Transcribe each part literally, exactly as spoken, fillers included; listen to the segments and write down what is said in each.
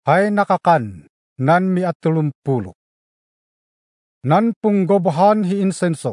Hay nakakan, nan mi at tulumpulo. Nan punggobahan hi insenso.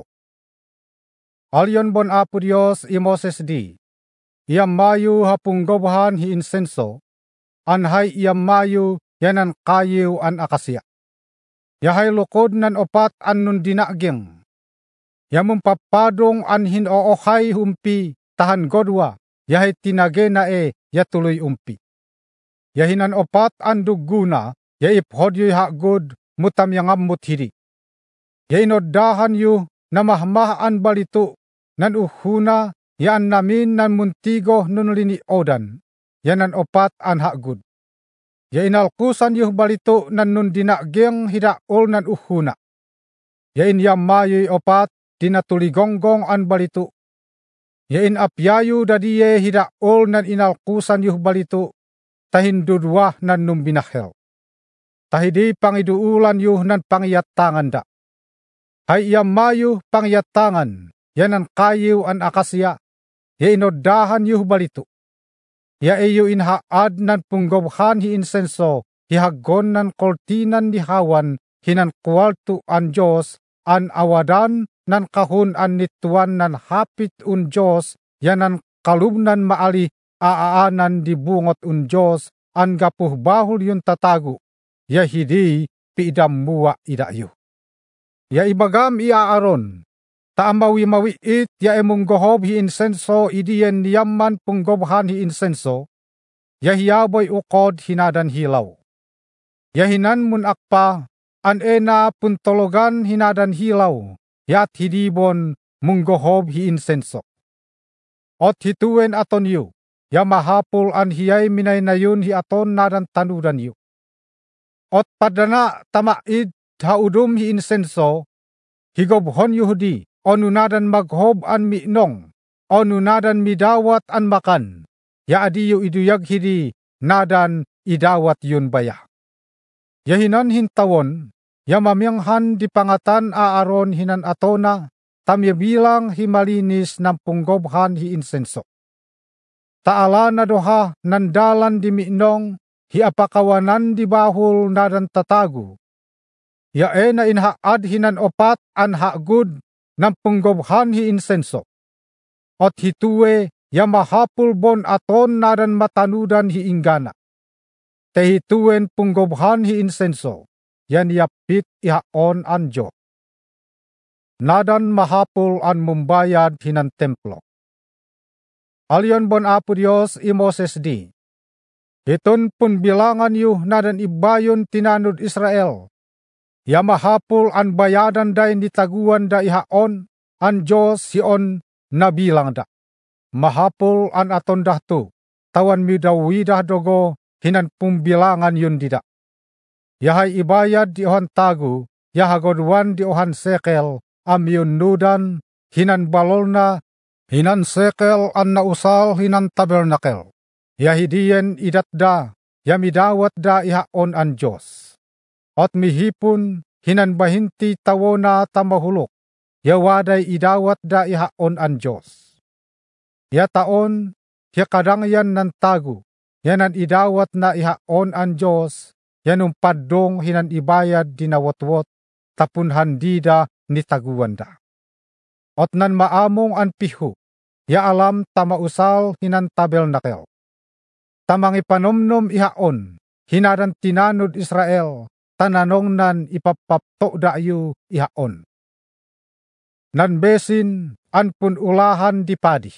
Alyon bon apo Dios i Moses di. Iyam mayu ha punggobahan hi insenso. Anhay iyam mayu yanan kayu an akasya. Yahay lukod nan opat an nun dinaging. Yamum papadong an hinoohay humpi tahan godwa. Yahay tinage na e yatuloy umpi. Yahinan opat an duguna, ya iphodyo'y hagod mutam yang ammut hidi. Ya inodahan yu na mahmahan balito, nan uhuna, ya an namin nan muntigo nun lini odan, yanan opat an hagod. Ya inalkusan yu balito nan nun dinagyang hidaol nan uhuna. Ya inyamayo'y opat, dinatuligonggong an balito. Ya inapyayu dadiye hidaol nan inalkusan yu balito, tahindudwa nan numbinahel. Tahidi pangiduulan yuh nan pangyatangan da. Hay iyam mayu pangyatangan, yanan kayu an akasya, ya inodahan yuh balito. Ya iyo inhaad nan punggobhan hi insenso, hihagon nan koltinan dihawan, hinan kualtu an Diyos, an awadan nan kahun an nituan nan hapit un Diyos, yanan kalubnan maali aaanan di bungot un Diyos, an gapuh bahul yun tatago, ya hidi piidam muwa idayo. Ya ibagam iaaron, taamawi mawiit ya emong gohob hi insenso idiyen niyaman punggobhan hi insenso, ya hiyaboy ukod hinadan hilaw. Ya hinan mun akpa, an ena puntologan hinadan hilaw, yat hidibon munggohob hi insenso. Ot hituen aton yu, ya mahapul an hiyay minay nayon hi aton nadan tanudan yu. Ot padana tamaid haudum hi insenso, higobhon yuhudi, onunadan maghob an minong, onunadan midawat an makan, ya adiyo iduyag hidi, nadan idawat yun baya. Yahinan hintawon, ya mamiyanghan di pangatan aaron hinan atona, tamyabilang himalinis ng punggobhan hi insenso. Taala na doha nandalan di minong, hi apakawanan di bahul nadan tatago. Ya e na inhaad hinan opat an hagud ng punggobhan hi insenso. Ot hitue ya mahapul bon aton nadan matanudan hi inggana. Te hituen punggobhan hi insenso, yan yapit ihaon an Diyos. Nadan mahapul an mumbayad hinan templo. Alyon bon apo Dios i Moses di. Iton pun bilangan yu nadan ibayon tinanud Israel. Ya mahapul an bayadan da indi taguan da ihaon, an Diyos sion nabilang da. Mahapul an aton dahto, tawan midawidah dogo hinan pumbilangan yun dida. Yahay ibayad di ohan tagu, yahagodwan di ohan sekel, amyun nudan, hinan balolna, hinan sekel an nausal hinan tabernakel. Yahidiyen idatda, yamidawat da ihaon an Diyos. At mihipon, hinan bahinti tawona tamahulok, yawaday idawat da ihaon an Diyos. Ya taon, yakadang yan nan tago, yanan idawat na ihaon an Diyos, yanong padong hinan ibayad dinawatwot, tapun handida ni taguwanda. At nan maamong an piho, ya alam tamausal hinan tabernakel. Tamang ipanomnom ihaon, hinadan tinanud Israel, tananong nan ipapapto dayo ihaon. Nan besin, anpun ulahan di padi.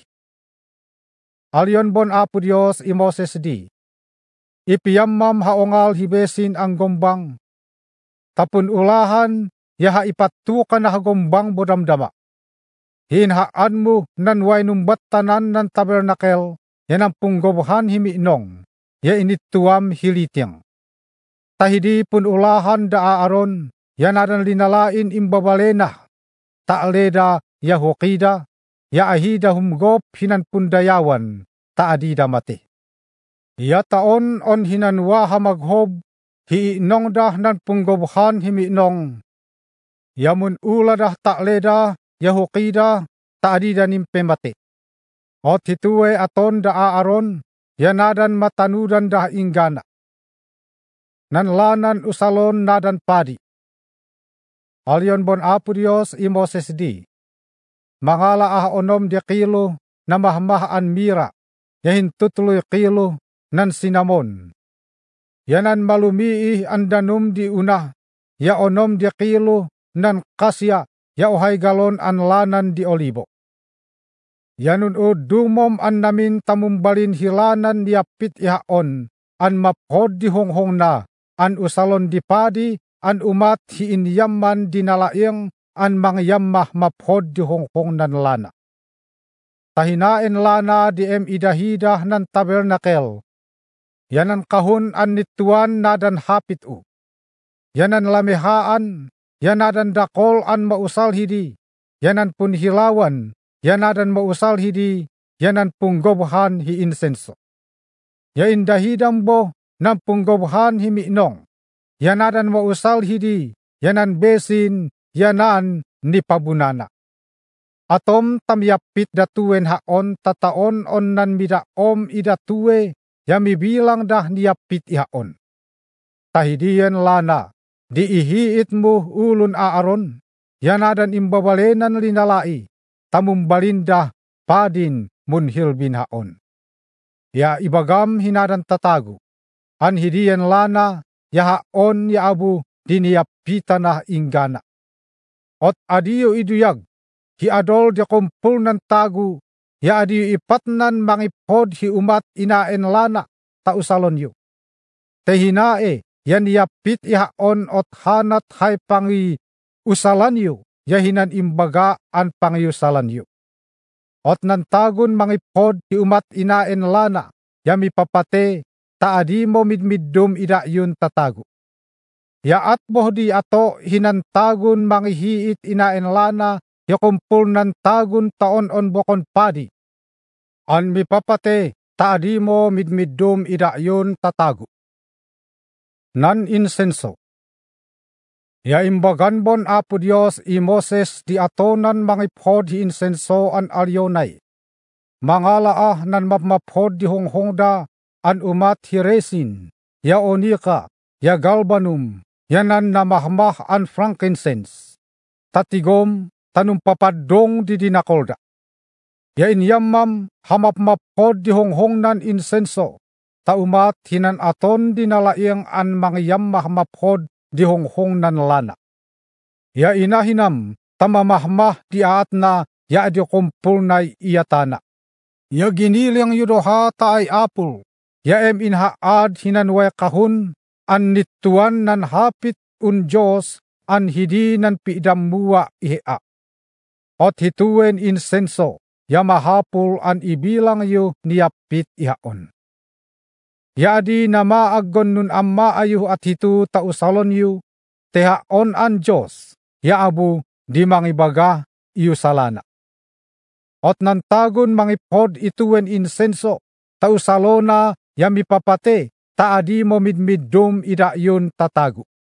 Alyon bon apo Dios i Moses di. Ipiyamam haongal hibesin ang gombang. Tapun ulahan, yaha ipatukan na hagombang bodamdama. Hinhaan mo nan wainumbat tanan ng tabernakel, yan ang punggobhan himinong, ya inituam hilityang. Tahidi pun ulahan da aaron, yan adan linalain imbabalena, taaleda ya hokida, ya ahida humgop hinan pundayawan, taadida mati. Ya taon on hinanwa hamaghob, hiinong dah nan punggobhan himinong, yamun ula dah taaleda, ya hokida, taadida nimpe mati. Ot hitue aton da aaron, yanadan matanudan dah inggana. nan lanan usalon nadan padi. Alyon bon Apo Dios i Moses di, mangala ah onom di kilo na mahmahaan mira, yahin tutuloy kilo nan sinamon. Yanan malumii ang danum di una, ya onom di kilo nan kasya, ya uhay galon an lanan di olibo. Yanun o dumom an namin tamumbalin hilanan di apit ihaon, an maphod di honghong na, an usalon di padi, an umat hiinyamman di nalaing, an mangyamah maphod di honghong nan lana. Tahinain lana di em idahidah nan tabernakel, yanan kahun an nituan nadan hapit u. Yanan lamehaan, yanadan dakol an mausal hidi, yanan pun hilawan, yanadan mausal hidi, yanan punggobhan hi insenso. Ya indahidam bo nan punggobhan hi minong, yanadan mausal hidi, yanan besin, yanan ni pabunana. Atom tamyapit datuen haon tataon on nan midaom idatue, yami bilang dah niyapit ihaon. Tahidian lana, diihiit mo ulun aaron, yanadan imbabalenan linalai, tamumbalinda padin munhilbin haon. Ya ibagam hinadan tatago, anhidian lana, ya haon ya abu diniyapita na ingana. Ot adiyo iduyag, hi adol di kumpul nan tagu, ya adiyo ipatnan mangipod hi umat inaen lana, tausalon yu. Tehinae, yan yapit ihaon ot hanat hay pangi usalan yu, yahinan imbaga an pangiusalan yu. Ot nan tagun mangipod hi umat inaen lana, yami papate, taadi mo midmiddum ida yun tatago. Yaat boh di ato hinantagun mangihiit inaen lana, yakumpul nan tagun taon on bokon padi. An mi papate, taadi mo midmiddum ida yun tatago. Nan insenso. Ya imbagan bon Apo Dios i Moses di atonan mangiphod hi insenso an alyonay. Mangalaah nan mapmaphod di honghongda an umat hi resin, ya onika, ya galbanum, yanan namahmah an frankincense. Tatigom tanumpapadong di dinakolda. Ya inyamam hamapmaphod di honghongnan insenso, taumat hinan aton dinalaing an mangyamah maphod di honghong nan lana. Ya inahinam tamamahmah di aat na ya di kumpul na iyatana. Ya giniling yudoha taay apul, ya em inhaad hinanway kahun, an nituan nan hapit un Diyos, an hidi nan pidamuwa ihea. Ot hituen insenso, ya mahapul an ibilang yu niyapit ihaon. Ya di nama aggon nun amma ayuh at hitu tausalon yu, tehaon an Diyos, ya abu di mangibaga iyu salana. Ot nantagun mangipod ituen insenso, tausalona ya mipapate, taadi mo midmiddum ida yun tatago.